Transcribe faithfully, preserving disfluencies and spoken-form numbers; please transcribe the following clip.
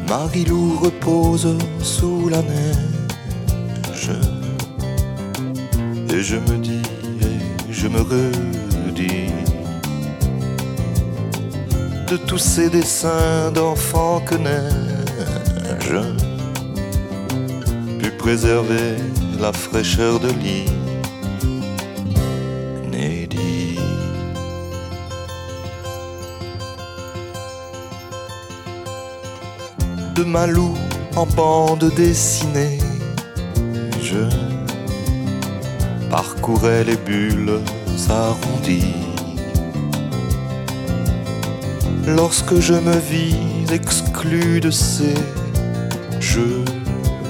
Marilou repose sous la neige, et je me dis, et je me redis, de tous ces dessins d'enfants que neige put préserver la fraîcheur de lit. Inédit. De Malou en bande dessinée, je parcourais les bulles arrondies. Lorsque je me vis exclu de ces jeux,